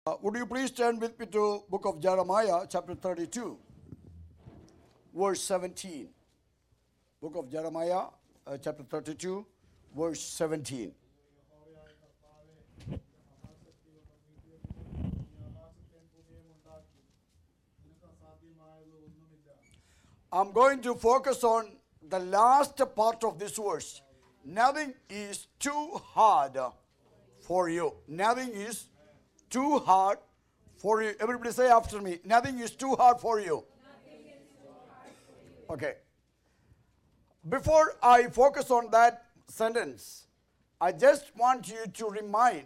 Would you please turn with me to book of Jeremiah, chapter 32, verse 17. Book of Jeremiah, chapter 32, verse 17. I'm going to focus on the last part of this verse. Nothing is too hard for you. Nothing is too hard for you. Everybody say after me. Nothing is too hard for you. Okay. Before I focus on that sentence, I just want you to remind,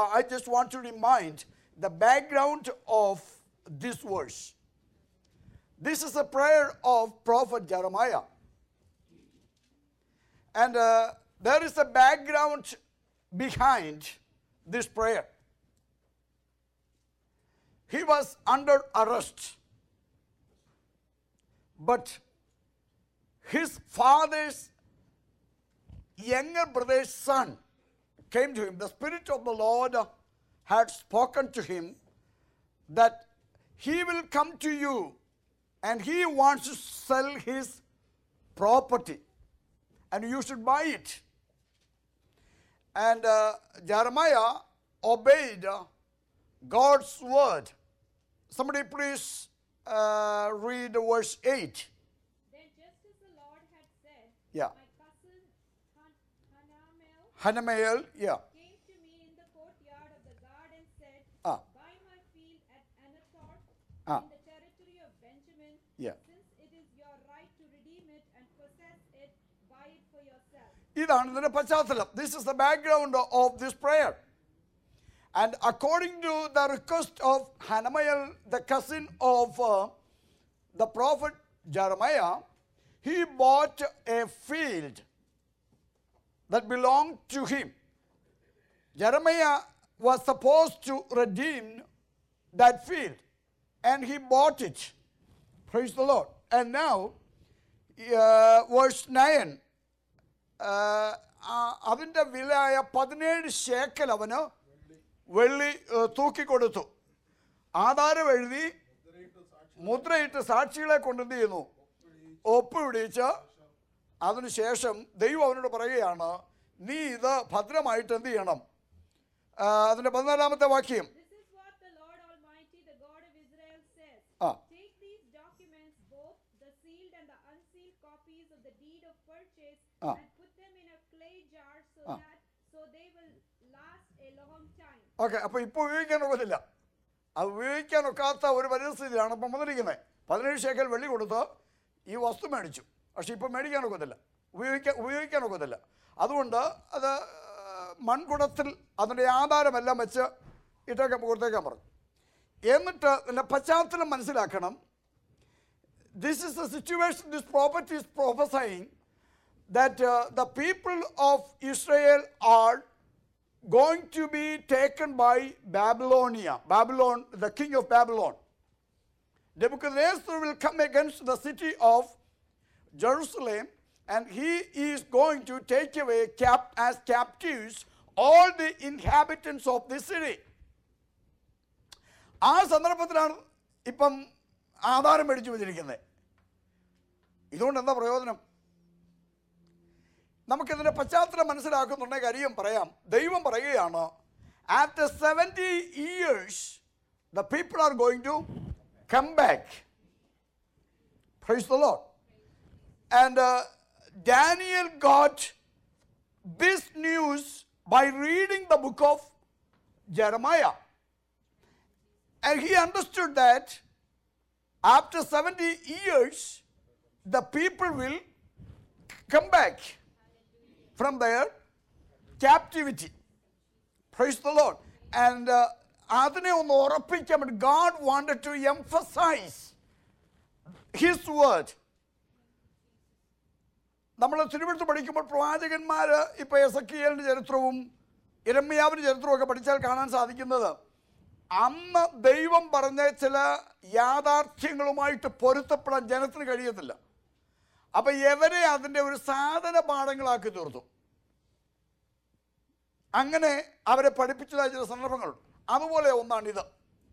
the background of this verse. This is a prayer of Prophet Jeremiah. And there is a background behind this prayer. He was under arrest. But his father's younger brother's son came to him. The Spirit of the Lord had spoken to him that he will come to you and he wants to sell his property and you should buy it. And Jeremiah obeyed God's word. Somebody please read verse 8. Then just as the Lord had said, Yeah. my cousin Hanamel Yeah. came to me in the courtyard of the guard and said, Ah. buy my field at Anathoth Ah. in the territory of Benjamin. Yeah. Since it is your right to redeem it and possess it, buy it for yourself. ഇതാണ് ഇതിന്റെ പശ്ചാത്തലം. This is the background of this prayer. And according to the request of Hanamael, the cousin of the prophet Jeremiah, he bought a field that belonged to him. Jeremiah was supposed to redeem that field, and he bought it. Praise the Lord. And now, verse 9. അതിൻ്റെ വിലയായ 17 ശേക്കൽ അവന് വെള്ളി തൂക്കിക്കൊടുത്തു. ആധാരം എഴുതി മുദ്രയിട്ട് സാക്ഷികളെ കൊണ്ട് എന്ത് ചെയ്യുന്നു? ഒപ്പിടിച്ച് അതിനുശേഷം ദൈവം അവനോട് പറയുകയാണ്, നീ ഇത് ഭദ്രമായിട്ട് എന്ത് ചെയ്യണം? അതിൻ്റെ 14-ാമത്തെ വാക്യം. This is what the Lord Almighty, the God of Israel says. Ah. Take these documents, both the sealed and the unsealed copies of the deed of purchase, Ah. and put them in a clay jar Ah. so they will last a long time. Okay, അപ്പോൾ ഇപ്പോൾ ഉപയോഗിക്കാൻ ഒക്കത്തില്ല. അത് ഉപയോഗിക്കാൻ ഒക്കാത്ത ഒരു പരിസ്ഥിതിയാണ് ഇപ്പം വന്നിരിക്കുന്നത്. 17 ശേക്കൽ വെള്ളി കൊടുത്ത് ഈ വസ്തു മേടിച്ചു. പക്ഷെ ഇപ്പം മേടിക്കാൻ ഒക്കത്തില്ല, ഉപയോഗിക്കാൻ ഒക്കത്തില്ല. അതുകൊണ്ട് അത് മൺകുടത്തിൽ അതിൻ്റെ ആധാരമെല്ലാം വെച്ച് കൊടുത്തേക്കാൻ പറഞ്ഞു. എന്നിട്ട് ഇതിൻ്റെ പശ്ചാത്തലം മനസ്സിലാക്കണം. This is the situation this prophet is prophesying, that the people of Israel are going to be taken by Babylonia. Babylon, the king of Babylon. Nebuchadnezzar will come against the city of Jerusalem, and he is going to take away as captives all the inhabitants of the city. ആ സന്ദർഭത്തിലാണ് ഇപ്പം ആധാരം മേടിച്ചു വെച്ചിരിക്കുന്നത്. ഇതുകൊണ്ട് എന്താ പ്രയോജനം? നമുക്കിതിൻ്റെ പശ്ചാത്തലം മനസ്സിലാക്കുന്നുണ്ടെങ്കിൽ കാര്യം പറയാം. ദൈവം പറയുകയാണ്, after 70 years the people are going to come back. Praise the Lord. And Daniel got this news by reading the book of Jeremiah. And he understood that after 70 years the people will come back from their captivity. Praise the Lord. And അതിനെ ഒന്ന് ഉറപ്പിക്കാൻ വേണ്ടി God wanted to emphasize his word. നമ്മൾ തിരുവെഴുത്ത് പഠിക്കുമ്പോൾ പ്രവാചകന്മാർ ഇപ്പോൾ എസക്കിയേലിൻ്റെ ചരിത്രവും യിരെമ്യാവിൻ്റെ ചരിത്രവും ഒക്കെ പഠിച്ചാൽ കാണാൻ സാധിക്കുന്നത് അന്ന് ദൈവം പറഞ്ഞ ചില യാഥാർത്ഥ്യങ്ങളുമായിട്ട് പൊരുത്തപ്പെടാൻ ജനത്തിന് കഴിയത്തില്ല. അപ്പം എവരെ അതിൻ്റെ ഒരു സാധന പാഠങ്ങളാക്കി തീർത്തു. അങ്ങനെ അവരെ പഠിപ്പിച്ചതായ ചില സന്ദർഭങ്ങളുണ്ട്. അതുപോലെ ഒന്നാണിത്.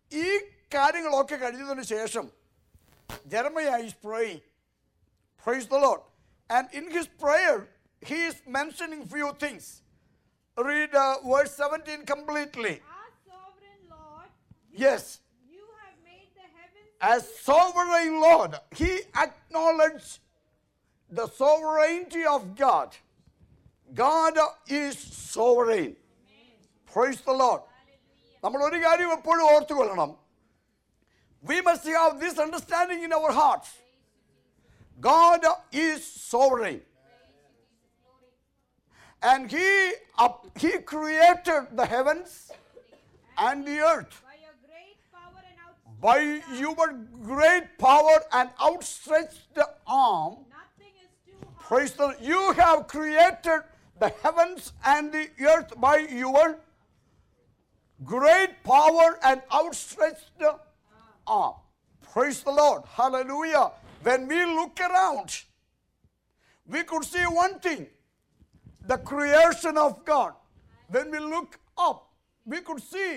ഈ കാര്യങ്ങളൊക്കെ കഴിഞ്ഞതിന് ശേഷം Jeremiah is praying. Praise the Lord. And in his prayer, he is mentioning few things. Read verse 17 completely. As sovereign Lord, Yes. you have made the heavens. As sovereign Lord, he acknowledged the sovereignty of God. God is sovereign. Praise the Lord. നമ്മൾ ഒരു കാര്യം എപ്പോഴും ഓർത്തുകൊള്ളണം. We must have this understanding in our hearts. God is sovereign. And he created the heavens and the earth. By your great power and outstretched By your great power and outstretched arm, nothing is too hard. praise the Lord, you have created the heavens and the earth by your great power and outstretched arm. Praise the Lord. Hallelujah. When we look around, we could see one thing, the creation of God. When we look up, we could see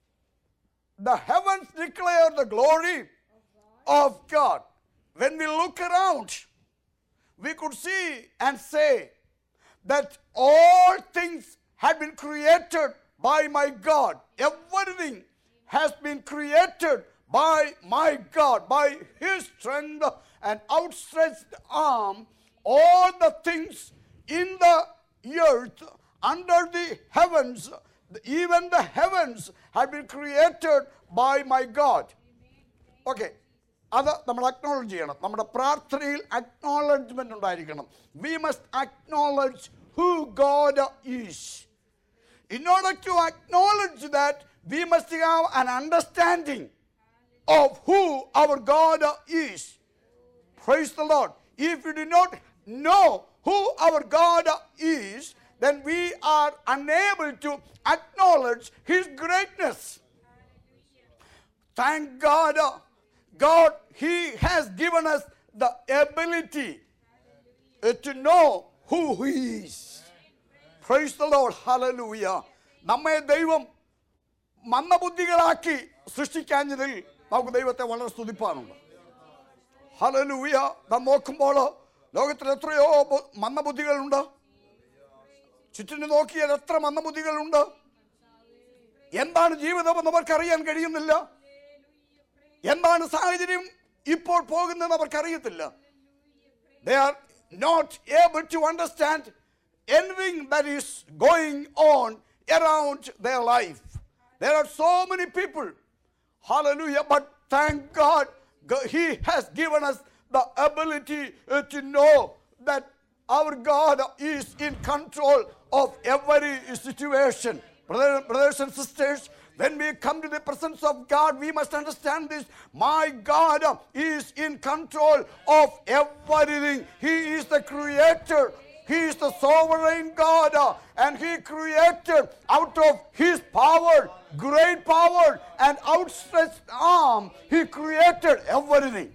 the heavens declare the glory of God. When we look around, we could see and say that all things had been created by my God. Everything has been created by my God, by his strength and outstretched arm. All the things in the earth, under the heavens, even the heavens have been created by my God. Okay. അത് നമ്മൾ acknowledge ചെയ്യണം. നമ്മുടെ പ്രാർത്ഥനയിൽ acknowledgement ഉണ്ടായിരിക്കണം. We must acknowledge who God is. In order to acknowledge that, we must have an understanding of who our God is. Praise the Lord. If we do not know who our God is, then we are unable to acknowledge his greatness. Thank God. God, he has given us the ability to know who he is. Praise the Lord. Hallelujah. നമ്മെ ദൈവം മന്ദബുദ്ധികളാക്കി സൃഷ്ടിക്കാഞ്ഞതിൽ നമുക്ക് ദൈവത്തെ വളരെ സ്തുതിപ്പാനുണ്ട്. Hallelujah. നാം നോക്കുമ്പോൾ ലോകത്തിൽ എത്രയോ മന്ദബുദ്ധികളുണ്ട്. ചുറ്റിന് നോക്കിയാൽ എത്ര മന്ദബുദ്ധികളുണ്ട്. എന്താണ് ജീവിതമെന്ന് അവർക്കറിയാൻ കഴിയുന്നില്ല. എന്താണ് സാഹചര്യം ഇപ്പോൾ പോകുന്നതെന്ന് അവർക്കറിയത്തില്ല. They are not able to understand anything that is going on around their life. There are so many people. Hallelujah. But thank God, he has given us the ability to know that our God is in control of every situation. Brothers and sisters, when we come to the presence of God, we must understand this. My God is in control of everything. He is the creator. He is the sovereign God, and he created out of his power, great power and outstretched arm. He created everything.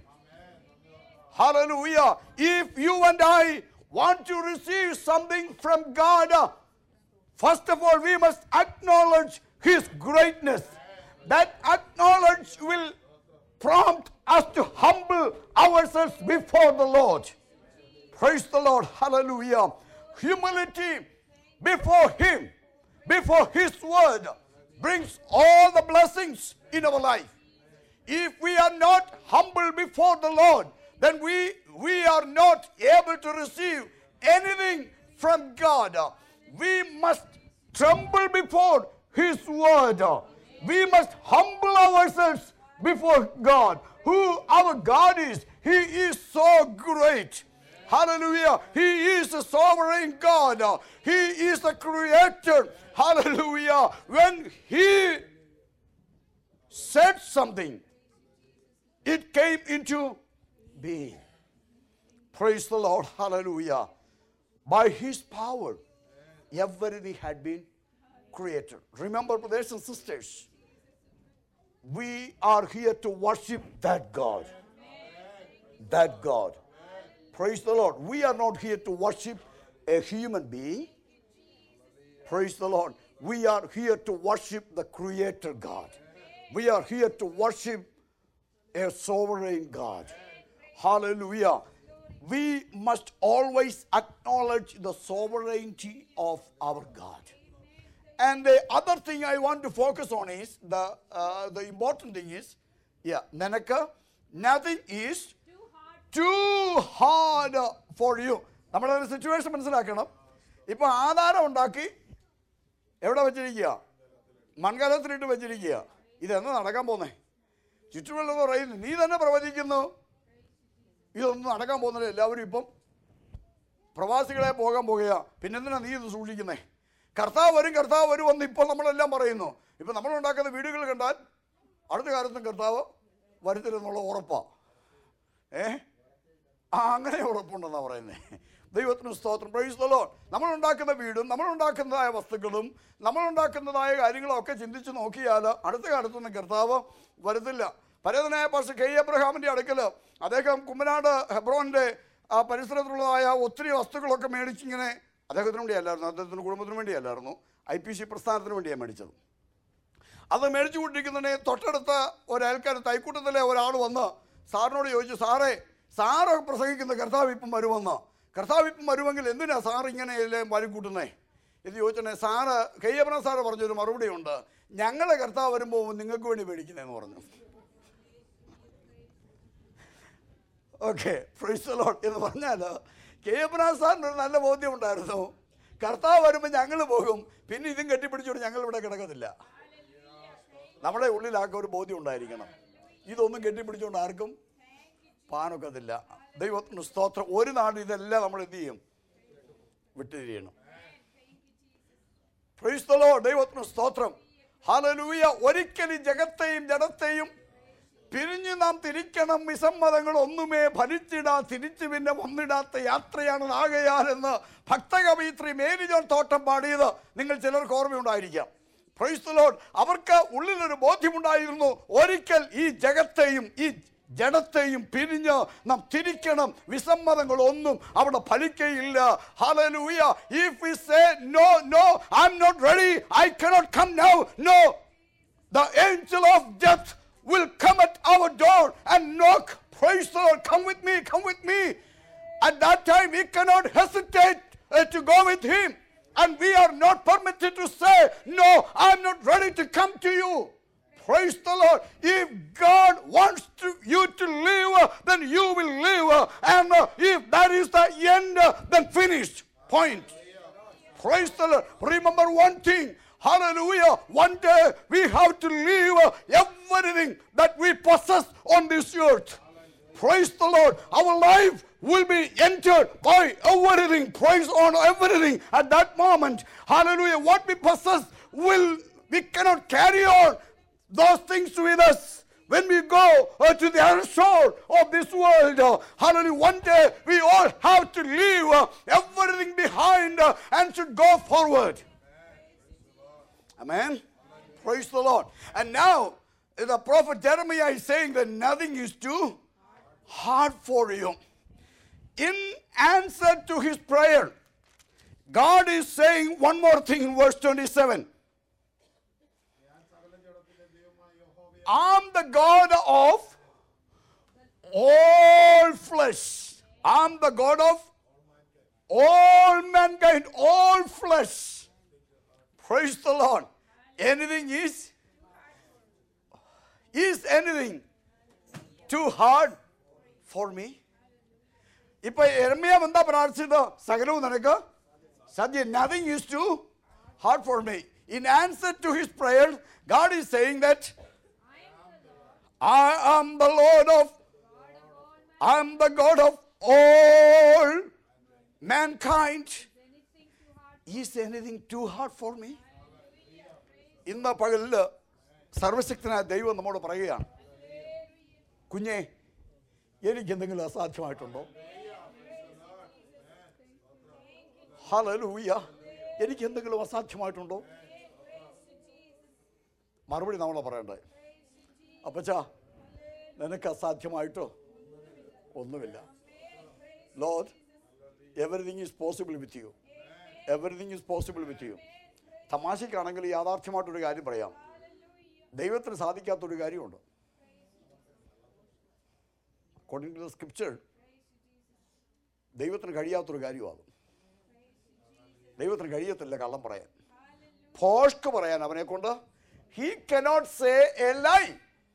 Hallelujah. If you and I want to receive something from God, first of all, we must acknowledge his greatness. That acknowledge will prompt us to humble ourselves before the Lord. Praise the Lord. Hallelujah. Humility before him, before his word, brings all the blessings in our life. If we are not humble before the Lord, then we are not able to receive anything from God. We must tremble before his word. We must humble ourselves before God. Who our God is, he is so great. Hallelujah. He is the sovereign God. He is the creator. Hallelujah. When he said something, it came into being. Praise the Lord. Hallelujah. By his power, everything had been created. Remember, brothers and sisters, we are here to worship that God. That God. Praise the Lord. We are not here to worship a human being. Praise the Lord. We are here to worship the Creator God. We are here to worship a sovereign God. Hallelujah. We must always acknowledge the sovereignty of our God. And the other thing I want to focus on is the important thing is, നിനക്ക് nothing is too hard for you. നമ്മളൊരു situation മനസ്സിലാക്കണം. ഇപ്പോൾ ആധാരം ഉണ്ടാക്കി എവിടെ വെച്ചിരിക്കുക? മൺകലത്തിലിട്ട് വെച്ചിരിക്കുക. ഇതെന്ന് നടക്കാൻ പോന്നേ? ചുറ്റുമുള്ളത് പറയുന്നു, നീ തന്നെ പ്രവചിക്കുന്നു ഇതൊന്നും നടക്കാൻ പോകുന്നില്ല. എല്ലാവരും ഇപ്പം പ്രവാസികളെ പോകാൻ പോകുക. പിന്നെന്തിനാ നീ ഇത് സൂക്ഷിക്കുന്നേ? കർത്താവ് വരും എന്ന് ഇപ്പോൾ നമ്മളെല്ലാം പറയുന്നു. ഇപ്പം നമ്മളുണ്ടാക്കുന്ന വീടുകൾ കണ്ടാൽ അടുത്ത കാലത്തും കർത്താവ് വരുത്തില്ലെന്നുള്ള ഉറപ്പാണ്. അങ്ങനെ ഉറപ്പുണ്ടെന്നാണ് പറയുന്നത്. ദൈവത്തിന് സ്തോത്രം. Praise the Lord. നമ്മളുണ്ടാക്കുന്ന വീടും നമ്മളുണ്ടാക്കുന്നതായ വസ്തുക്കളും നമ്മളുണ്ടാക്കുന്നതായ കാര്യങ്ങളൊക്കെ ചിന്തിച്ച് നോക്കിയാൽ അടുത്ത കാലത്തൊന്നും കർത്താവ് വരുന്നില്ല. പരേതനായ പാസ്റ്റർ കെ എബ്രഹാമിൻ്റെ അടുക്കൽ അദ്ദേഹം കുമ്മനാട് ഹെബ്രോൻ്റെ ആ പരിസരത്തുള്ളതായ ഒത്തിരി വസ്തുക്കളൊക്കെ മേടിച്ചിങ്ങനെ, അദ്ദേഹത്തിന് വേണ്ടിയല്ലായിരുന്നു, അദ്ദേഹത്തിൻ്റെ കുടുംബത്തിന് വേണ്ടിയല്ലായിരുന്നു, IPC പ്രസ്ഥാനത്തിന് വേണ്ടിയാണ് മേടിച്ചത്. അത് മേടിച്ചു കൊണ്ടിരിക്കുന്നതിനെ തൊട്ടടുത്ത ഒരയൽക്കാർ തൈക്കൂട്ടത്തിലെ ഒരാൾ വന്ന് സാറിനോട് ചോദിച്ചു, സാറ് പ്രസംഗിക്കുന്ന കർത്താവ് ഇപ്പം വരുമെന്ന്. കർത്താവ് ഇപ്പം വരുമെങ്കിൽ എന്തിനാ സാർ ഇങ്ങനെ എല്ലാം വലിക്കൂട്ടുന്നേ എന്ന് ചോദിച്ചേ. സാറ് കെ എബ്രഹാം സാറ് പറഞ്ഞൊരു മറുപടി ഉണ്ട്, ഞങ്ങളെ കർത്താവ് വരുമ്പോൾ നിങ്ങൾക്ക് വേണ്ടി മേടിക്കുന്നതെന്ന് പറഞ്ഞു. ഓക്കെ, പ്രൈസ് ദി ലോർഡ് എന്ന് പറഞ്ഞാൽ കെ എബ്രഹാം സാറിന് ഒരു നല്ല ബോധ്യമുണ്ടായിരുന്നു, കർത്താവ് വരുമ്പോൾ ഞങ്ങൾ പോകും, പിന്നെ ഇതും കെട്ടിപ്പിടിച്ചോണ്ട് ഞങ്ങൾ ഇവിടെ കിടക്കത്തില്ല. നമ്മുടെ ഉള്ളിലാക്കെ ഒരു ബോധ്യം ഉണ്ടായിരിക്കണം, ഇതൊന്നും കെട്ടിപ്പിടിച്ചുകൊണ്ട് ആർക്കും പാനൊക്കത്തില്ല. ദൈവത്തിന് സ്തോത്രം. ഒരു നാട് ഇതെല്ലാം നമ്മൾ എന്ത് ചെയ്യും? വിട്ടുതിരിയണം. Praise the lord. ദൈവത്തിന് സ്തോത്രം. ഹല്ലേലൂയ. ഒരിക്കലും ജഗത്തെയും ജഡത്തെയും പിരിഞ്ഞു നാം തിരിക്കണം. വിസമ്മതങ്ങൾ ഒന്നുമേ തിരിച്ചു പിന്നെ വന്നിടാത്ത യാത്രയാണ് ആകയാലെന്ന് ഭക്തകവയിത്രി മേരി ജോൺ തോട്ടം പാടിയത് നിങ്ങൾ ചിലർക്ക് ഓർമ്മയുണ്ടായിരിക്കാം. Price the Lord. അവർക്ക് ഉള്ളിലൊരു ബോധ്യമുണ്ടായിരുന്നു, ഒരിക്കൽ ഈ ജഗത്തെയും ഈ ജഡത്തെയും പിരിഞ്ഞ് നാം തിരിക്കണം. വിസമ്മതങ്ങളൊന്നും അവിടെ ഫലിക്കയില്ല. ഹല്ലേലൂയ. If we say no, I'm not ready, I cannot come now, no, the angel of death will come at our door and knock. Praise the Lord. Come with me. At that time we cannot hesitate to go with him, and we are not permitted to say no, I'm not ready to come to you. Praise the Lord. If God wants you to live, then you will live, and if that is the end, then finished. Point. Praise the Lord. Remember one thing. Hallelujah. One day we have to leave everything that we possess on this earth. Praise the Lord. Our life will be entered by everything. Praise on everything at that moment. Hallelujah. What we possess we cannot carry on those things with us when we go to the other shore of this world. Hallelujah. One day we all have to leave everything behind and should go forward. Amen. Praise the Lord. And now the prophet Jeremiah is saying that nothing is too hard for you. In answer to his prayer, God is saying one more thing in verse 27. I'm the God of all flesh. I'm the God of all mankind, all flesh. Praise the Lord. Anything is anything too hard for me? ഇപ്പൊ യെരമ്യാ എന്താ പ്രാർത്ഥിച്ചത്? സകലവും നിനക്ക് സാധ്യം. Nothing is too hard for me. In answer to his prayer, God is saying that I am the God of all mankind. Is anything too hard for me? ഇന്ന് പകലിൽ സർവശക്തനായ ദൈവം നമ്മോട് പറയുകയാണ്, കുഞ്ഞേ, എനിക്ക് എന്തെങ്കിലും അസാധ്യമായിട്ടുണ്ടോ? ഹല്ലേലൂയ. എനിക്ക് എന്തെങ്കിലും അസാധ്യമായിട്ടുണ്ടോ? മറുപടി നമ്മൾ പറയണ്ടേ? അപ്പച്ചാ, നിനക്ക് അസാധ്യമായിട്ടോ ഒന്നുമില്ല. Lord, everything is possible with you. Everything is possible with you. തമാശയ്ക്കാണെങ്കിൽ യാഥാർത്ഥ്യമായിട്ടൊരു കാര്യം പറയാം. ദൈവത്തിന് സാധിക്കാത്തൊരു കാര്യമുണ്ട്. അക്കോർഡിംഗ് ടു ദ സ്ക്രിപ്ചർ ദൈവത്തിന് കഴിയാത്തൊരു കാര്യമാകും. ദൈവത്തിന് കഴിയത്തില്ല കള്ളം പറയാൻ, ഭോഷ്ക് പറയാൻ അവനെ കൊണ്ട്. He cannot say a lie.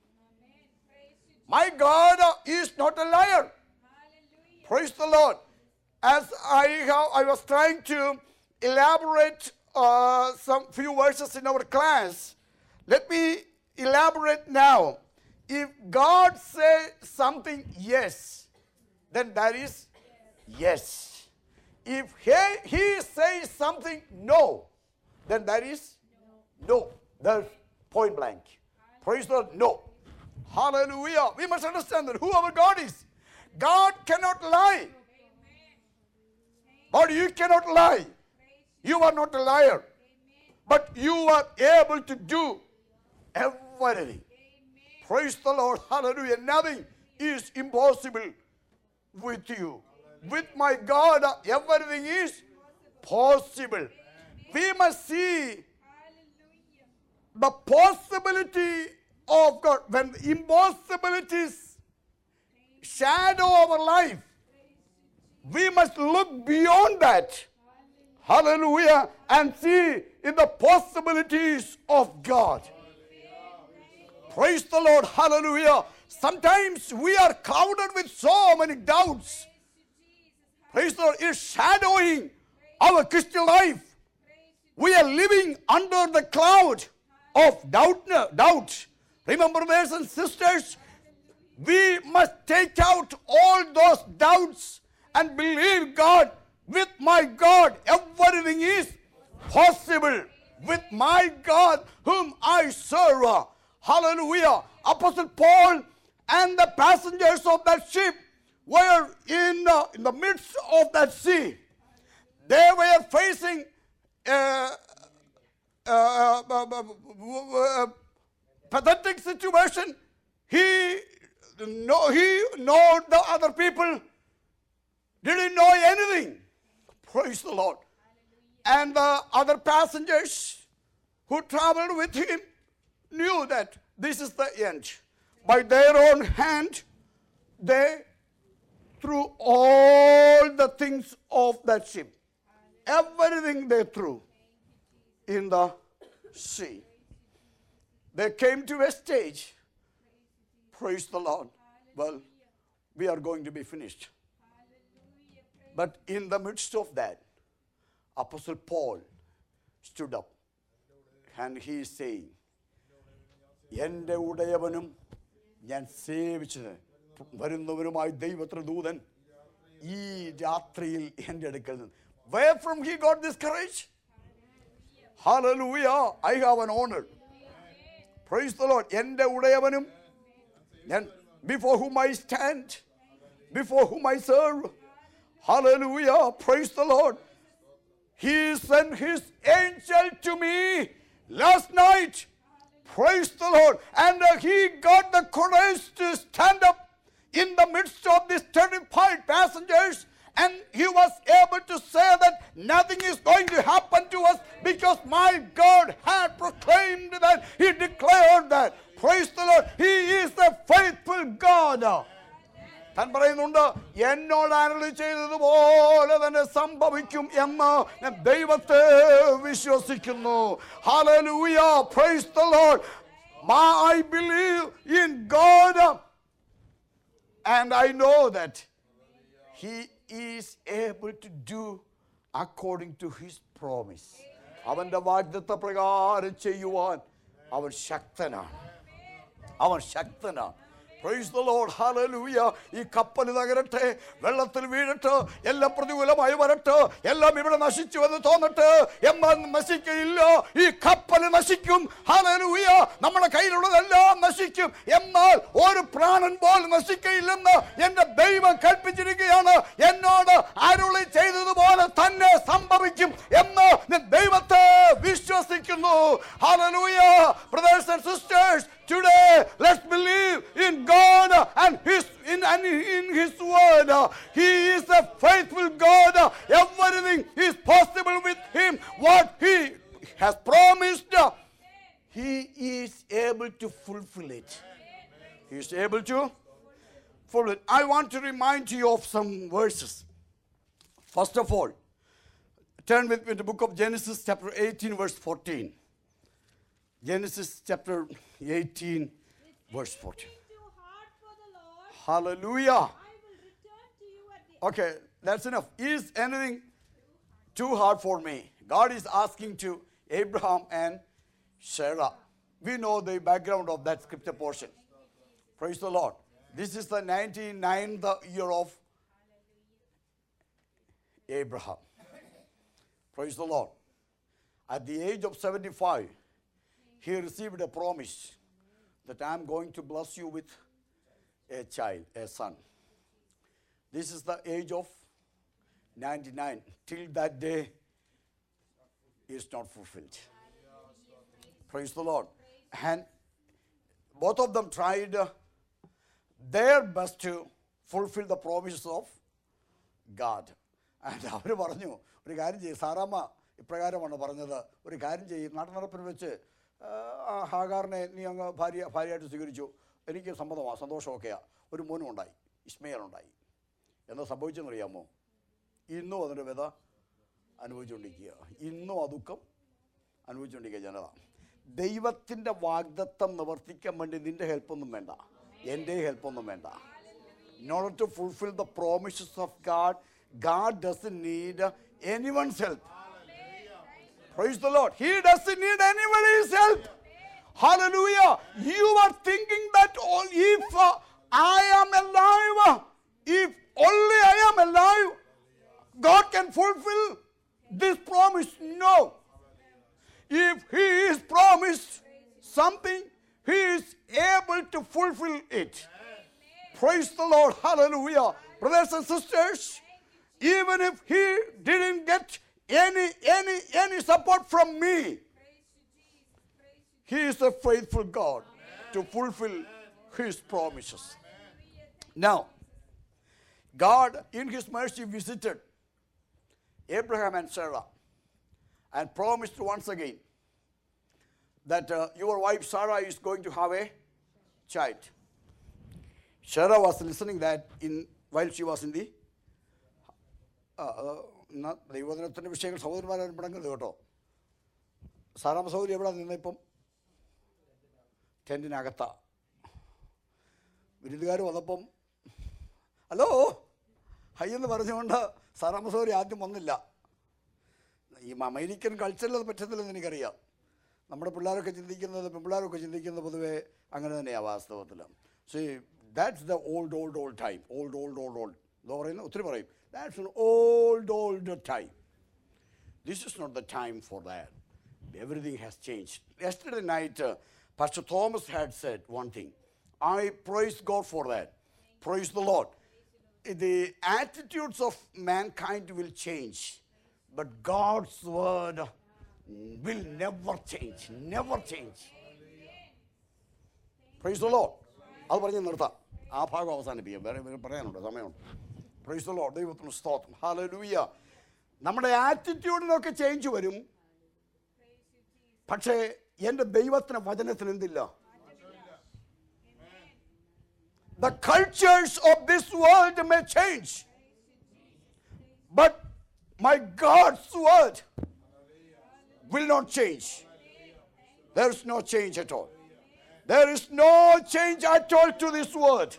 My God is not a liar. Praise the Lord. As I was trying to elaborate some few verses in our class, let me elaborate now. If God says something yes, then that is yes. If he says something no, then that is no. That's point blank. Praise the Lord. No. Hallelujah. We must understand that who our God is. God cannot lie. But you cannot lie. You are not a liar. But you are able to do everything. Praise the Lord. Hallelujah. Nothing is impossible with you. With my God, everything is possible. We must see the possibility of God. When impossibilities shadow our life, we must look beyond that. Hallelujah. And see in the possibilities of God. Praise the Lord. Hallelujah. Sometimes we are clouded with so many doubts. Praise the Lord. It's shadowing our Christian life. We are living under the cloud of doubt. Remember, brothers and sisters, we must take out all those doubts and believe God. With my God, everything is possible. With my God, whom I serve. Hallelujah. Apostle Paul and the passengers of that ship were in the midst of that sea. They were facing pathetic situation. He know the other people didn't know anything. Praise the Lord. And the other passengers who traveled with him knew that this is the end. By their own hand, they threw all the things of that ship. Everything they threw in the sea. They came to a stage. Praise the Lord. Well, we are going to be finished. But in the midst of that, Apostle Paul stood up and he is saying, എൻ്റെ ഉടയവനും ഞാൻ സേവിച്ചത് വരുന്നവരുമായി ദൈവത്തിൻ്റെ ദൂതൻ ഈ രാത്രിയിൽ എൻ്റെ അടുക്കൽ നിന്ന്. Where from he got this courage? Hallelujah. I have an honor. Praise the Lord. എൻ്റെ ഉടയവനും ഞാൻ before whom I stand, before whom I serve. Hallelujah. Praise the Lord. He sent his angel to me last night. Praise the Lord. And he got the courage to stand up in the midst of these 35 passengers. And he was able to say that nothing is going to happen to us because my God had proclaimed that. He declared that. Praise the Lord. He is a faithful God. താൻ പറയുന്നുണ്ട്, എന്നോട് അരുളി ചെയ്തതുപോലെ തന്നെ സംഭവിക്കും എന്ന് ഞാൻ ദൈവത്തെ വിശ്വസിക്കുന്നു. Hallelujah. Praise the Lord. I believe in God and I know that He is able to do according to His promise. അവന്റെ വാഗ്ദത്ത പ്രകാരം ചെയ്യുവാൻ അവൻ ശക്തനാണ്. അവൻ ശക്തനാണ്. Praise the Lord. Hallelujah. ഈ കപ്പൽ തകരട്ടെ, വെള്ളത്തിൽ വീഴട്ടെ, എല്ലാം പ്രതികൂലമായി വരട്ടെ, എല്ലാം ഇവിടെ നശിച്ചു എന്ന് തോന്നട്ടെ, എന്നാൽ നശിക്കയില്ല. ഈ കപ്പൽ നശിക്കും. Hallelujah. നമ്മുടെ കയ്യിലുള്ളതെല്ലാം നശിക്കും, എന്നാൽ ഒരു പ്രാണൻ പോലും നശിക്കയില്ലെന്ന് എൻ്റെ ദൈവം കൽപ്പിച്ചിരിക്കുകയാണ്. എന്നോട് അരുളി ചെയ്തതുപോലെ തന്നെ സംഭവിക്കും എന്ന് ഞാൻ ദൈവത്തെ വിശ്വസിക്കുന്നു. Hallelujah. Brothers and sisters, today let's believe in God and in His word. He is a faithful God. Everything is possible with Him. What He has promised, He is able fulfill it. He is able to fulfill it. I want to remind you of some verses. First of all, turn with me to the book of Genesis chapter 18 verse 14. Genesis chapter 18 verse 14. Too hard for the Lord. Hallelujah. I will return to you at the Okay, that's enough. Is anything too hard for me? God is asking to Abraham and Sarah. We know the background of that scripture portion. Praise the Lord. This is the 99th year of Abraham. Praise the Lord. At the age of 75, he received a promise that I am going to bless you with a child, a son. This is the age of 99. Till that day is not fulfilled. Praise the Lord. And both of them tried their best to fulfill the promises of God. And അവർ പറഞ്ഞു ഒരു കാര്യം ചെയ്യും, സാറാമ്മ ഇപ്രകാരമാണ് പറഞ്ഞത്, ഒരു കാര്യം ചെയ്യും, നാട്ടുനടപ്പിൽ വെച്ച് ഹാഗാറിനെ നീ അങ്ങ് ഭാര്യയായിട്ട് സ്വീകരിച്ചു, എനിക്ക് സമ്മതമാണ്, സന്തോഷമൊക്കെയാണ്. ഒരു മോനും ഉണ്ടായി, ഇസ്മയേൽ ഉണ്ടായി. എന്താ സംഭവിച്ചെന്നറിയാമോ? ഇന്നും അതിൻ്റെ വ്യത അനുഭവിച്ചുകൊണ്ടിരിക്കുക, ഇന്നും ആ ദുഃഖം അനുഭവിച്ചുകൊണ്ടിരിക്കുക ജനത. ദൈവത്തിൻ്റെ വാഗ്ദത്തം നിവർത്തിക്കാൻ വേണ്ടി നിൻ്റെ ഹെൽപ്പൊന്നും വേണ്ട, എൻ്റെ ഹെൽപ്പൊന്നും വേണ്ട. In order to fulfill the promises of God, God doesn't need anyone's help. Praise the Lord. He doesn't need anybody's help. Hallelujah. You are thinking that if I am alive, if only I am alive, God can fulfill this promise. No. If He is promised something, He is able to fulfill it. Praise the Lord. Hallelujah. Brothers and sisters, even if He didn't get any support from me, He is a faithful God to fulfill His promises. Now, God in His mercy visited Abraham and Sarah and promised once again that your wife Sarah is going to have a child. Sarah was listening that while she was in the ദൈവദിനത്തിൻ്റെ വിഷയങ്ങൾ സഹോദരന്മാരും പടങ്ങരുത് കേട്ടോ. സാറാമ്മ സഹോദരി എവിടെ നിന്ന് ഇപ്പം? ടെൻറ്റിനകത്താ. വിരുന്നുകാർ വന്നപ്പം hello ഹൈയെന്ന് പറഞ്ഞുകൊണ്ട് സാറാമ്മ സഹോദരി ആദ്യം വന്നില്ല. ഈ അമേരിക്കൻ കൾച്ചറിൽ അത് പറ്റത്തില്ലെന്ന് എനിക്കറിയാം. നമ്മുടെ പിള്ളേരൊക്കെ ചിന്തിക്കുന്നത്, പെൺപിള്ളേരൊക്കെ ചിന്തിക്കുന്നത് പൊതുവേ അങ്ങനെ തന്നെയാണ് വാസ്തവത്തിൽ. So that's the old time. Old എന്താ പറയുന്നത്? ഒത്തിരി പറയും. That's an old time. This is not the time for that. Everything has changed. Yesterday night, Pastor Thomas had said one thing. I praise God for that. Praise the Lord. The attitudes of mankind will change, but God's word will never change. Never change. Praise the Lord. അത് പറഞ്ഞ് നിർത്താം. ആ ഭാഗം അവസാനിപ്പിക്കാം. വേറെ പറയാനുണ്ട്, സമയമുണ്ട്. Praise the Lord. ദൈവത്തിന് സ്തോത്രം. Hallelujah. നമ്മുടെ ആറ്റിറ്റ്യൂഡിനൊക്കെ ചേഞ്ച് വരും. പക്ഷേ എൻ്റെ ദൈവത്തിന് വചനത്തിന് എന്തില്ല? The cultures of this world may change, but my God's word will not change. There is no change at all. There is no change at all to this word.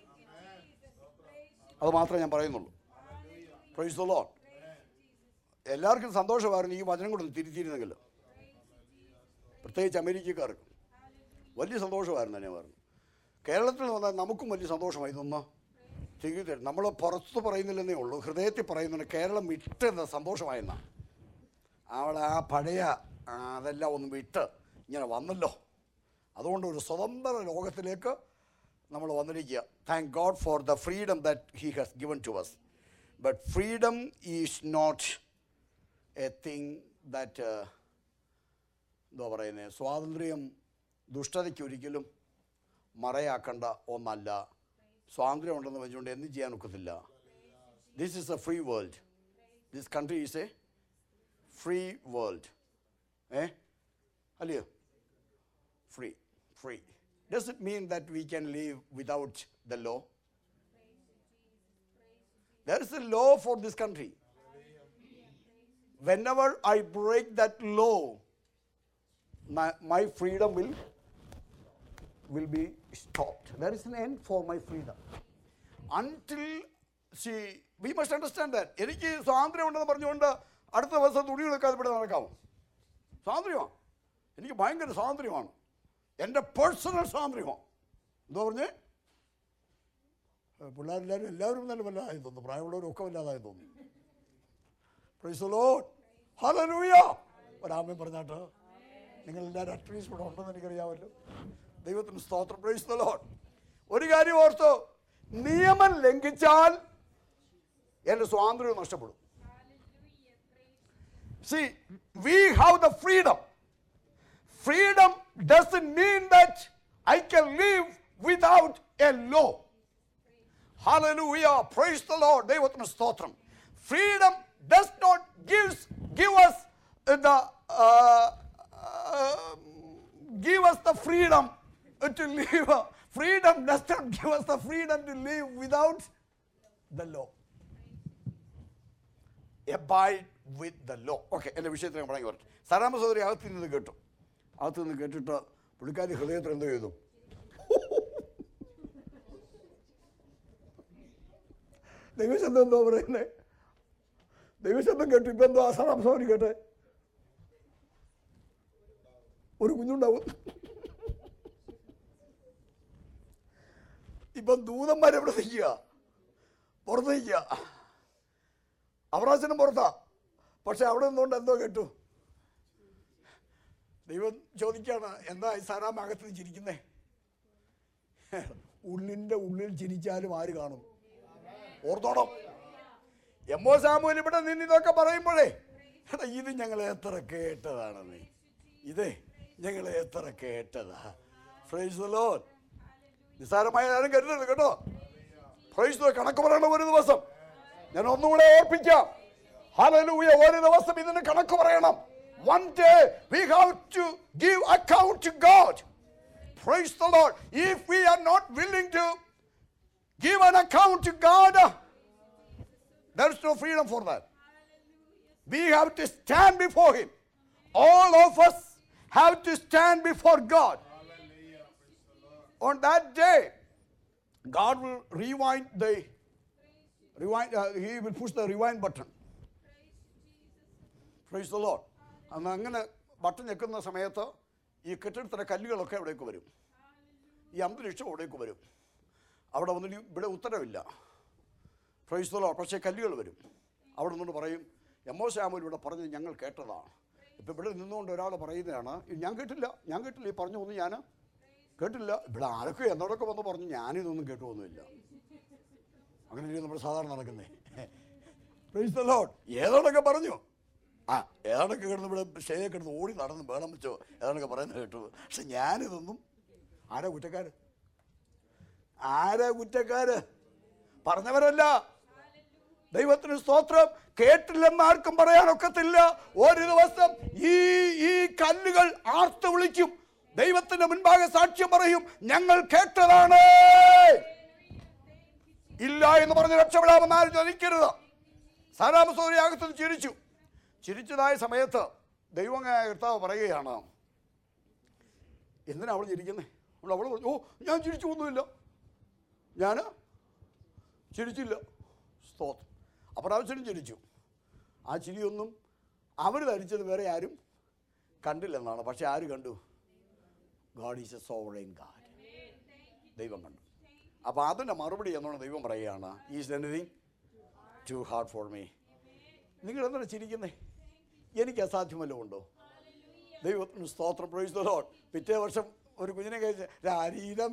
അത് മാത്രമേ ഞാൻ പറയുന്നുള്ളൂ. Praise the lord. എല്ലാവർക്കും സന്തോഷമായിരുന്നു ഈ വചനം കൂടെ തിരിച്ചിരുന്നെങ്കിൽ, പ്രത്യേകിച്ച് അമേരിക്കക്കാർക്ക് വലിയ സന്തോഷമായിരുന്നു തന്നെ പറഞ്ഞു. കേരളത്തിൽ വന്നാൽ നമുക്കും വലിയ സന്തോഷമായി. ഇതൊന്ന് ചെയ്തു. നമ്മൾ പുറത്ത് പറയുന്നില്ലെന്നേ ഉള്ളൂ, ഹൃദയത്തിൽ പറയുന്നുണ്ട്. കേരളം വിട്ട് സന്തോഷമായെന്നാണ്. അവിടെ ആ പഴയ അതെല്ലാം ഒന്ന് വിട്ട് ഇങ്ങനെ വന്നല്ലോ. അതുകൊണ്ട് ഒരു സ്വതന്ത്ര ലോകത്തിലേക്ക് നമ്മൾ വന്നിരിക്കുക. Thank God for the freedom that He has given to us. But freedom is not a thing that എന്താ പറയുന്നത്, സ്വാതന്ത്ര്യം ദുഷ്ടതയ്ക്ക് ഒരിക്കലും മറയാക്കേണ്ട ഒന്നല്ല. സ്വാതന്ത്ര്യം ഉണ്ടെന്ന് വെച്ചുകൊണ്ട് എന്തും ചെയ്യാൻ ഒക്കത്തില്ല. This is a free world. This country is a free world. അല്ലയോ? Free. Does it mean that we can live without the law? There is a law for this country. Whenever I break that law, my freedom will be stopped. There is an end for my freedom. Until, see, we must understand that. എനിക്ക് സ്വാതന്ത്ര്യമുണ്ടെന്ന് പറഞ്ഞുകൊണ്ട് അടുത്ത ദിവസം തുണി എടുക്കാതെ ഇവിടെ നടക്കാമോ? സ്വാതന്ത്ര്യമാണ്. എനിക്ക് ഭയങ്കര സ്വാതന്ത്ര്യമാണ്. എൻ്റെ പേഴ്സണൽ സ്വാതന്ത്ര്യമാണ്. എന്താ പറഞ്ഞേ? പിള്ളേരെല്ലാവരും എല്ലാവരും നല്ല വല്ലതായി തോന്നുന്നു. പ്രായമുള്ളവരും ഒക്കെ വല്ലാതായി തോന്നുന്നു. Praise the lord. ഹല്ലേലൂയ. ഒരാമേൻ പറഞ്ഞാട്ട്. നിങ്ങളെല്ലാവരും അറ്റ്ലീസ്റ്റ് ഇവിടെ ഉണ്ടെന്ന് എനിക്കറിയാമല്ലോ. ദൈവത്തിന് സ്തോത്രം. Praise the lord. ഒരു കാര്യം ഓർത്തോ, നിയമം ലംഘിച്ചാൽ എൻ്റെ സ്വാതന്ത്ര്യം നഷ്ടപ്പെടും. See, we have the freedom. Freedom doesn't mean that I can live without a law. Hallelujah. Praise the Lord. ദൈവത്തിന് സ്തോത്രം. Freedom does not give us the freedom to live. Freedom does not give us the freedom to live without the law. Abide with the law. Okay, എൻ്റെ വിഷയത്തിൽ ഞാൻ പറഞ്ഞു പറഞ്ഞു. സാറാമ്മ സഹോദരി അകത്ത് നിന്ന് കേട്ടു. അകത്ത് നിന്ന് കേട്ടിട്ട് പുള്ളിക്കാരി ഹൃദയത്തിൽ എന്തോ ചെയ്തു? ദൈവശബ്ദം എന്തോ പറയുന്നത്? ദൈവശബ്ദം കേട്ടു. ഇപ്പം എന്തോ സാറാമ്മ സഹോദരി കേട്ടെ? ഒരു കുഞ്ഞുണ്ടാവും. ഇപ്പം ദൂതന്മാരെവിടെ നിൽക്കുക? പുറത്ത് നിൽക്കുക. അവറാച്ചനും പുറത്താ. പക്ഷെ അവിടെ നിന്നുകൊണ്ട് എന്തോ കേട്ടു? ദൈവം ചോദിക്കുകയാണ്, എന്താ സാറാമ്മ അകത്ത് ചിരിക്കുന്നേ? ഉള്ളിൻ്റെ ഉള്ളിൽ ചിരിച്ചാലും ആര് കാണും? ഓർത്തോണം. എമ്മോ സാമുവേൽ ഇവിടെ നിന്ന് ഇതൊക്കെ പറയുമ്പോഴേ, എടാ ഇത് ഞങ്ങൾ എത്ര കേട്ടതാണെന്ന്. ഇതേ ഞങ്ങൾ എത്ര കേട്ടതാ. Price the Lord. നിസ്സാരമായ ആരും കരുതരുത് കേട്ടോ. Praise the lord. കണക്ക് പറയണം ഒരു ദിവസം. ഞാൻ ഒന്നുകൂടെ ഓർപ്പിക്കാം. ഹല്ലേലൂയ. ഒരു ദിവസം ഇതിന് കണക്ക് പറയണം. One day we have to give account to God. Praise the Lord. If we are not willing to give an account to God, there is no freedom for that. We have to stand before Him. All of us have to stand before God. On that day, God will He will push the rewind button. Praise the Lord. അന്ന് അങ്ങനെ button ഞെക്കുന്ന സമയത്ത് ഈ കെട്ടിടത്തിലെ കല്ലുകളൊക്കെ അവിടേക്ക് വരും. ഈ അന്തരീക്ഷം അവിടേക്ക് വരും. അവിടെ വന്നിട്ട് ഇവിടെ ഉത്തരവില്ല. Price the Lord. പക്ഷേ കല്ലുകൾ വരും. അവിടെ നിന്നുകൊണ്ട് പറയും, എമ്മോ സാമുവേൽ ഇവിടെ പറഞ്ഞത് ഞങ്ങൾ കേട്ടതാണ്. ഇപ്പം ഇവിടെ നിന്നുകൊണ്ട് ഒരാൾ പറയുന്നതാണ്, ഞാൻ കേട്ടില്ല ഈ പറഞ്ഞു ഒന്നും ഞാൻ കേട്ടില്ല. ഇവിടെ ആരൊക്കെ എന്നോടൊക്കെ വന്ന് പറഞ്ഞു, ഞാനിതൊന്നും കേട്ടുപോകുന്നില്ല. അങ്ങനെ നമ്മൾ സാധാരണ നടക്കുന്നേ. Price the Lord. ഏതോടൊക്കെ പറഞ്ഞു. ഏതാണ്ടൊക്കെ കിടന്ന് ഇവിടെ സ്റ്റേജിൽ കിടന്ന് ഓടി നടന്ന് ബഹളം വെച്ചോ ഏതാണ്ടൊക്കെ പറയുന്നത് കേട്ടു. പക്ഷെ ഞാനിതൊന്നും ആരാ കുറ്റക്കാര്? പറഞ്ഞവരല്ല. ദൈവത്തിന് സ്തോത്രം. കേട്ടില്ലെന്ന് ആർക്കും പറയാനൊക്കത്തില്ല. ഒരു ദിവസം ഈ കല്ലുകൾ ആർത്ത് വിളിക്കും. ദൈവത്തിന്റെ മുൻപാകെ സാക്ഷ്യം പറയും, ഞങ്ങൾ കേട്ടതാണ്. ഇല്ല എന്ന് പറഞ്ഞ് രക്ഷപ്പെടാമെന്ന് ആരും ചോദിക്കരുത്. സാറാമ്മ സഹോദരി അകത്തുനിന്ന് ചിരിച്ചതായ സമയത്ത് ദൈവമായ കർത്താവ് പറയുകയാണ്, എന്തിനാ അവൾ ചിരിക്കുന്നത്? അവൾ പറഞ്ഞു, ഓ ഞാൻ ചിരിച്ചു ഒന്നുമില്ല, ഞാൻ ചിരിച്ചില്ല. സ്തോത്രം. അപ്രാവശ്യം ചിരിച്ചു. ആ ചിരിയൊന്നും അവർ ധരിച്ചത് വേറെ ആരും കണ്ടില്ലെന്നാണ്. പക്ഷെ ആര് കണ്ടു? God is a sovereign God. ദൈവം കണ്ടു. അപ്പോൾ അതിൻ്റെ മറുപടി എന്നോട് ദൈവം പറയുകയാണ്, is anything too hard for me. നിങ്ങൾ എന്താണ് ചിരിക്കുന്നേ? എനിക്ക് അസാധ്യമല്ലോ ഉണ്ടോ? ദൈവത്തിന് സ്തോത്രം. Praise the lord. പിറ്റേ വർഷം ഒരു കുഞ്ഞിനെ കഴിച്ച് രാരീരം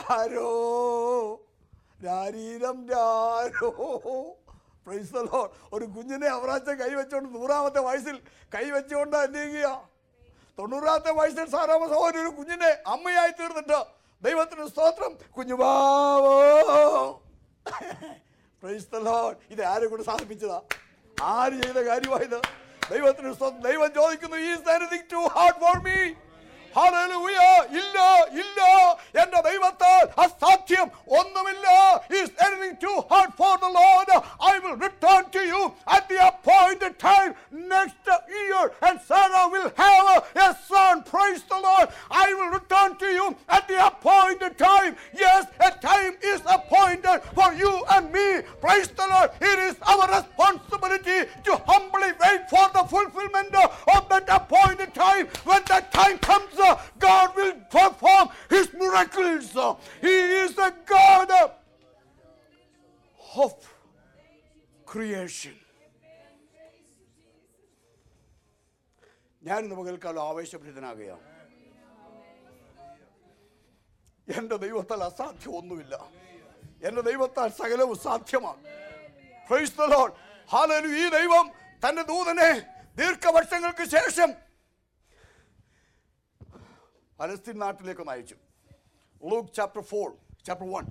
രാരോ പ്രൈസ് ദി ലോർഡ്. ഒരു കുഞ്ഞിനെ അവറാച്ച കൈവച്ചുകൊണ്ട് 100-ാമത്തെ വയസ്സിൽ കൈവച്ചുകൊണ്ട് അന്വേഷിക്കുക. 90-ാമത്തെ വയസ്സിൽ സാറാമ്മ സഹോദരി ഒരു കുഞ്ഞിനെ അമ്മയായി തീർന്നിട്ട് ദൈവത്തിന് സ്തോത്രം. കുഞ്ഞുബാവോ. Praise the lord. ഇത് ആരെ കൊണ്ട് സാധിപ്പിച്ചതാ? ആര് ചെയ്ത കാര്യമായത്? ദൈവത്തിന് സ്തോത്രം. ദൈവം ചോദിക്കുന്നു, is anything too hard for me? ഹല്ലേലൂയ. ഇല്ല ഇല്ല, എന്റെ ദൈവത്താൽ അസാധ്യം ഒന്നുമില്ല. Is anything too hard for the Lord? I will return to you at the appointed time next year, and Sarah will have a son. Praise the Lord. I will return to you at the appointed time. Yes, a time is appointed for you and me. Praise the Lord. It is our responsibility to humbly wait for the fulfillment of that appointed time. When that time comes, God will perform his miracles. He is the God of creation. ഞാൻ ഇന്ന് പകൽക്കാലം ആവേശഭരിതനാകുകയാണ്. എൻ്റെ ദൈവത്താൽ അസാധ്യം ഒന്നുമില്ല. എൻ്റെ ദൈവത്താൽ സകലവും സാധ്യമാണ്. Praise the Lord. Hallelujah. ഈ ദൈവം തന്റെ ദൂതനെ ദീർഘവർഷങ്ങൾക്ക് ശേഷം പലസ്തീൻ നാട്ടിലേക്ക് അയച്ചു. Luke chapter 1.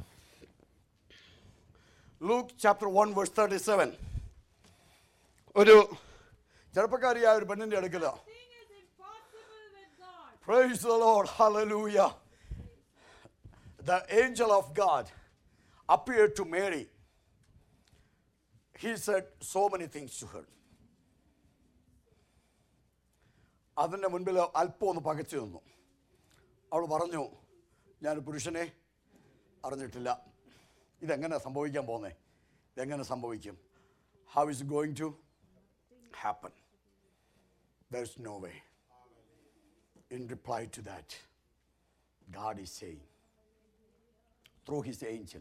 Luke chapter 1 verse 37. ഒരു ചെറുപ്പക്കാരിയായ ഒരു പെണ്ണിന്റെ അടുക്കല. Praise the Lord. Hallelujah. The angel of God appeared to Mary. He said so many things to her. അതിൻ്റെ മുൻപിൽ അല്പം ഒന്ന് പകച്ചു നിന്നു. അവൾ പറഞ്ഞു, ഞാൻ പുരുഷനെ അറിഞ്ഞിട്ടില്ല. ഇതെങ്ങനെ സംഭവിക്കാൻ പോകുന്നേ? ഇതെങ്ങനെ സംഭവിക്കും? How is it going to happen? There is no way. In reply to that, God is saying through his angel,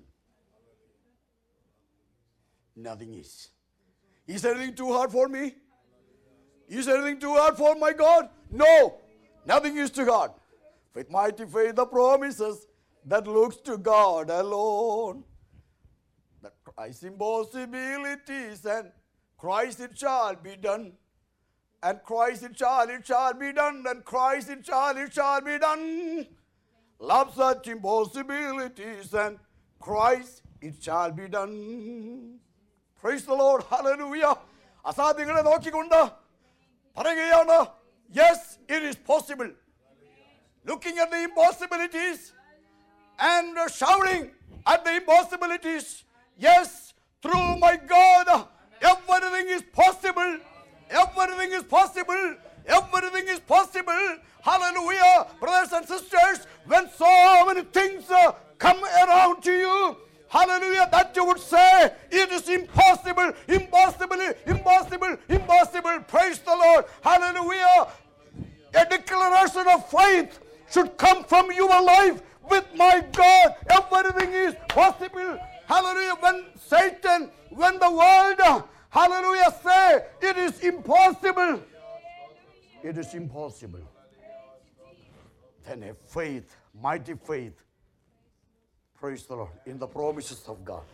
nothing is. Is anything too hard for me? Is anything too hard for my God? No, nothing is too hard. With mighty faith, the promises that looks to God alone. That Christ's impossibilities, and Christ it shall be done. And Christ it shall be done. And Christ it shall be done. Love such impossibilities, and Christ it shall be done. Praise the Lord. Hallelujah. അസാധ്യങ്ങളെ നോക്കിക്കൊണ്ട് പറയുകയാണ്, yes, it is possible. Looking at the impossibilities and shouting at the impossibilities, yes, through my God, everything is possible. Everything is possible. Everything is possible. Hallelujah. Brothers and sisters, when so many things come around to you, hallelujah, that you would say, it is impossible, impossible, impossible, impossible. Praise the Lord. Hallelujah. A declaration of faith should come from your life. With my God, everything is possible. Hallelujah. When Satan, when the world, hallelujah, say it is impossible, it is impossible, then a faith, mighty faith, praise the Lord, in the promises of God.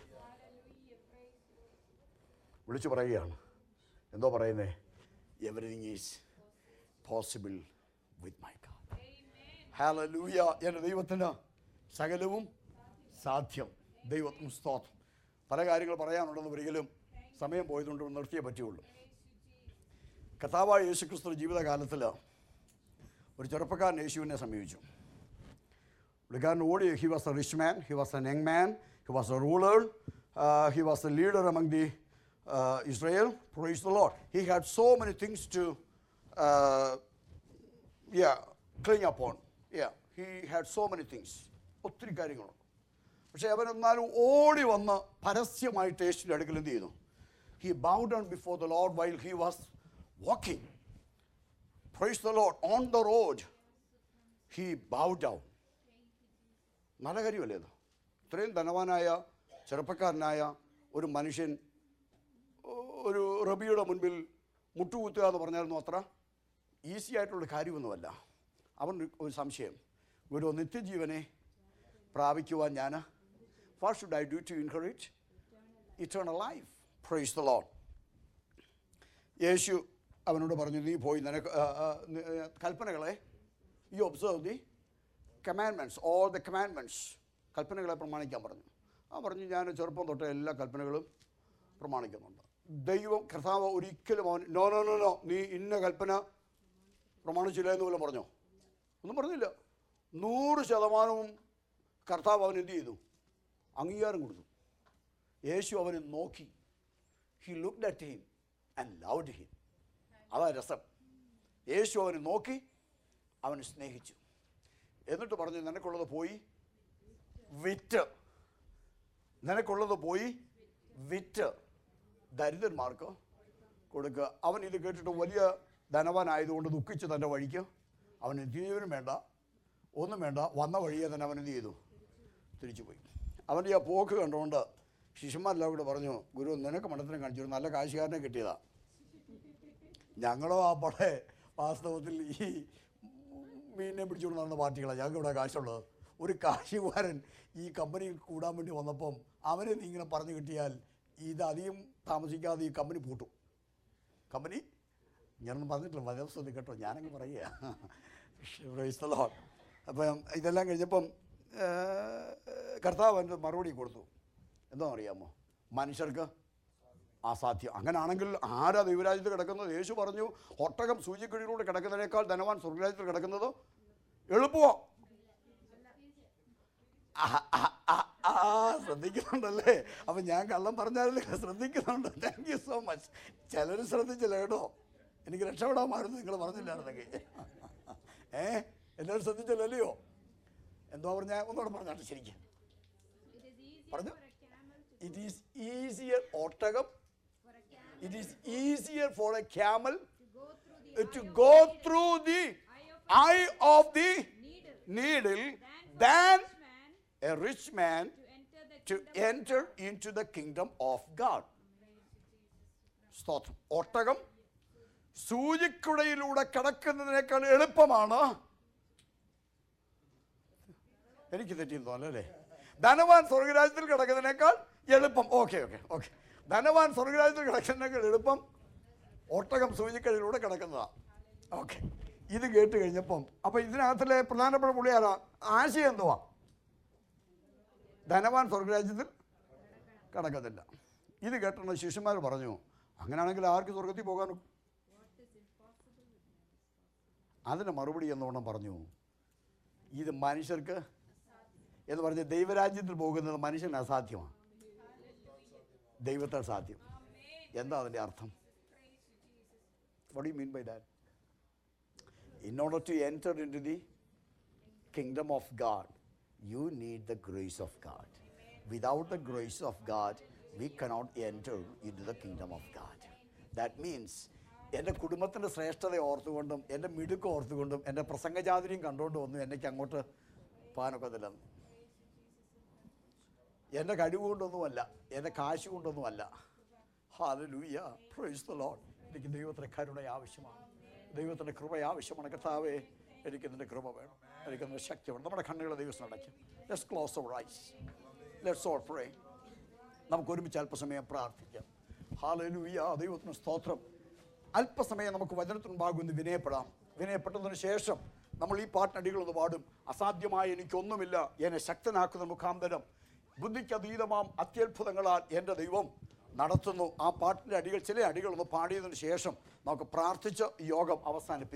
വിളിച്ചു പറയുകയാണ്. എന്തോ പറയുന്നേ? Everything is possible with my God. Hallelujah. എൻ്റെ ദൈവത്തിന് സകലവും സാധ്യം. ദൈവത്തിന് സ്തോത്രം. പല കാര്യങ്ങൾ പറയാനുണ്ടെന്ന് ഒരിക്കലും സമയം പോയതുകൊണ്ട് നിർത്തിയേ പറ്റുള്ളൂ. കർത്താവായ യേശുക്രിസ്തു ജീവിതകാലത്തിൽ ഒരു ചെറുപ്പക്കാരൻ യേശുവിനെ സമീപിച്ചു. പുള്ളിക്കാരൻ ഓടി. He was a rich man, he was a young man, he was a ruler, he was a leader among the Israel. Praise the Lord. He had so many things to cling upon. He had so many things. ഒത്തിരി കാര്യങ്ങളുണ്ട്. പക്ഷേ അവൻ എന്നാലും ഓടി വന്ന് പരസ്യമായിട്ട് യേശുവിൻ്റെ അടുക്കൽ എന്ത് ചെയ്യുന്നു? He bowed down before the Lord while he was walking. Praise the Lord. On the road, he bowed down. നല്ല കാര്യമല്ലേ ഇത്? ഇത്രയും ധനവാനായ ചെറുപ്പക്കാരനായ ഒരു മനുഷ്യൻ ഒരു റബിയുടെ മുൻപിൽ മുട്ടുകുത്തുക എന്ന് പറഞ്ഞായിരുന്നു അത്ര ഈസി ആയിട്ടുള്ള കാര്യമൊന്നുമല്ല. അവൻ ഒരു സംശയം, ഒരു നിത്യജീവനെ പ്രാപിക്കുവാൻ ഞാൻ what should I do to inherit eternal life? Praise the Lord. യേശു അവനോട് പറഞ്ഞു, നീ പോയി നിനക്ക് കൽപ്പനകളെ, you observe the commandments, all the commandments, കൽപ്പനകളെ പ്രമാണിക്കാൻ പറഞ്ഞു. പറഞ്ഞു, ഞാൻ ചെറുപ്പം തൊട്ട് എല്ലാ കൽപ്പനകളും പ്രമാണിക്കുന്നുണ്ട്. ദൈവം കർത്താവ് ഒരിക്കലും അവൻ നോ, നീ ഇന്ന കൽപ്പന പ്രമാണിച്ചില്ല എന്ന് പോലും പറഞ്ഞോ? ഒന്നും പറഞ്ഞില്ല. 100% കർത്താവ് അവൻ എന്ത് ചെയ്തു? അംഗീകാരം കൊടുത്തു. യേശു അവനെ നോക്കി. He looked at him and loved him. അതാ രസം. യേശു അവനെ നോക്കി, അവനെ സ്നേഹിച്ചു. എന്നിട്ട് പറഞ്ഞു, നിനക്കുള്ളത് പോയി വിറ്റ്, നിനക്കുള്ളത് പോയി വിറ്റ് ദരിദ്രന്മാർക്ക് കൊടുക്കുക. അവൻ ഇത് കേട്ടിട്ട് വലിയ ധനവാനായതുകൊണ്ട് ദുഃഖിച്ച് തൻ്റെ വഴിക്ക്. അവന് ജീവനും വേണ്ട, ഒന്നും വേണ്ട, വന്ന വഴിയെ തന്നെ അവൻ എന്ത് ചെയ്തു? തിരിച്ചു പോയി. അവൻ്റെ ആ പോക്ക് കണ്ടുകൊണ്ട് ശിഷ്യന്മാരെല്ലാം കൂടെ പറഞ്ഞു, ഗുരു നിനക്ക് മണ്ടത്തിനെ കാണിച്ചു, നല്ല കാശുകാരനെ കിട്ടിയതാ. ഞങ്ങളോ ആ പടേ വാസ്തവത്തിൽ ഈ മീനിനെ പിടിച്ചുകൊണ്ട് നടന്ന പാർട്ടികളാണ്. ഞങ്ങൾക്ക് ഇവിടെ കാശുള്ളത്. ഒരു കാശുകാരൻ ഈ കമ്പനി കൂടാൻ വേണ്ടി വന്നപ്പം അവനെ നീ ഇങ്ങനെ പറഞ്ഞു കിട്ടിയാൽ ഇതധികം താമസിക്കാതെ ഈ കമ്പനി പൂട്ടും. കമ്പനി ഞാനൊന്നും പറഞ്ഞിട്ടില്ല, വചനസ്തുതി കേട്ടോ, ഞാനങ്ങ് പറയുക. അപ്പം ഇതെല്ലാം കഴിഞ്ഞപ്പം കർത്താവ് എൻ്റെ മറുപടി കൊടുത്തു. എന്താണെന്ന് അറിയാമോ? മനുഷ്യർക്ക് അസാധ്യം. അങ്ങനെയാണെങ്കിൽ ആരാ ദൈവരാജ്യത്ത് കിടക്കുന്നത്? യേശു പറഞ്ഞു, ഒട്ടകം സൂചിക്കുഴിയിലൂടെ കിടക്കുന്നതിനേക്കാൾ ധനവാൻ സ്വർഗരാജ്യത്തിൽ കിടക്കുന്നത് എളുപ്പമോ? ശ്രദ്ധിക്കുന്നുണ്ടല്ലേ? അപ്പം ഞാൻ കള്ളം പറഞ്ഞാലേ ശ്രദ്ധിക്കുന്നുണ്ട്. Thank you so much. ചിലർ ശ്രദ്ധിച്ചില്ല കേട്ടോ. എനിക്ക് രക്ഷപ്പെടാമായിരുന്നു നിങ്ങൾ പറഞ്ഞില്ലായിരുന്നെങ്കിൽ. എല്ലാവരും ശ്രദ്ധിച്ചല്ലോ. എന്തോ പറഞ്ഞാൽ ഒന്നുകൂടെ പറഞ്ഞാട്ടെ ശരിക്കും പറഞ്ഞു. ഇറ്റ് ഈസ് ഈസിയർ, ഒട്ടകം, it is easier for a camel to go through the eye of the needle than a rich man to enter into the kingdom of God. സ്തോത്രം. ഒട്ടകം സൂചിക്കുഴയിലൂടെ കടക്കുന്നതിനേക്കാൾ എളുപ്പമാണ്. എനിക്ക് തെറ്റിയെന്ന് തോന്നല്ലേ? ധനവാൻ സ്വർഗരാജ്യത്തിൽ കിടക്കുന്നതിനേക്കാൾ എളുപ്പം. ഓക്കെ ഓക്കെ ഓക്കെ ധനവാൻ സ്വർഗരാജ്യത്തിൽ കിടക്കുന്നതിനേക്കാൾ എളുപ്പം ഒട്ടകം സൂചിക്കഴിയിലൂടെ കിടക്കുന്നതാണ്. ഓക്കെ, ഇത് കേട്ട് കഴിഞ്ഞപ്പം അപ്പം ഇതിനകത്തിലെ പ്രധാനപ്പെട്ട പുള്ളിയാരാ? ആശയം എന്തുവാ? ധനവാൻ സ്വർഗരാജ്യത്തിൽ കിടക്കത്തില്ല. ഇത് കേട്ടുള്ള ശിഷ്യന്മാർ പറഞ്ഞു, അങ്ങനെയാണെങ്കിൽ ആർക്ക് സ്വർഗത്തിൽ പോകാനും? അതിന് മറുപടി എന്നോണം പറഞ്ഞു, ഇത് മനുഷ്യർക്ക് എന്ന് പറഞ്ഞ് ദൈവരാജ്യത്തിൽ പോകുന്നത് മനുഷ്യന് അസാധ്യമാണ്, ദൈവത്താൽ സാധ്യം. എന്താ അതിൻ്റെ അർത്ഥം? What do you mean by that? In order to enter into the kingdom of God, you need the grace of God. Without the grace of God, we cannot enter into the kingdom of God. That means എൻ്റെ കുടുംബത്തിൻ്റെ ശ്രേഷ്ഠത ഓർത്തുകൊണ്ടും എൻ്റെ മിടുക്ക് ഓർത്തുകൊണ്ടും എൻ്റെ പ്രസംഗചാതുര്യം കണ്ടുകൊണ്ടും ഒന്നും എനിക്ക് അങ്ങോട്ട് പോകാനൊക്കത്തില്ല. എൻ്റെ കഴിവ് കൊണ്ടൊന്നുമല്ല, എൻ്റെ കാശ് കൊണ്ടൊന്നുമല്ല. ഹല്ലേലൂയ, പ്രൈസ് ദി ലോർഡ്. എനിക്ക് ദൈവത്തിൻ്റെ കരുണ ആവശ്യമാണ്, ദൈവത്തിൻ്റെ കൃപ ആവശ്യമാണ്. കർത്താവേ, എനിക്ക് നിൻ്റെ കൃപ വേണം, എനിക്ക് നിൻ്റെ ശക്തി വേണം. നമ്മുടെ കണ്ണുകളെ ദൈവം അടയ്ക്കും. Let's close our eyes, let's all pray. നമുക്ക് ഒരുമിച്ച് അല്പസമയം പ്രാർത്ഥിക്കാം. ഹല്ലേലൂയ, ദൈവത്തിന് സ്തോത്രം. അല്പസമയം നമുക്ക് വചനത്തിനുണ്ടാകുമെന്ന് വിനയപ്പെടാം. വിനയപ്പെട്ടതിന് ശേഷം നമ്മൾ ഈ പാട്ടിനടികളൊന്ന് പാടും. അസാധ്യമായ എനിക്കൊന്നുമില്ല, എന്നെ ശക്തനാക്കുന്ന മുഖാന്തരം ബുദ്ധിക്കതീതമാം അത്യത്ഭുതങ്ങളാൽ എൻ്റെ ദൈവം നടത്തുന്നു. ആ പാട്ടിൻ്റെ അടികൾ, ചില അടികളൊന്ന് പാടിയതിനു ശേഷം നമുക്ക് പ്രാർത്ഥിച്ച് യോഗം അവസാനിപ്പിക്കും.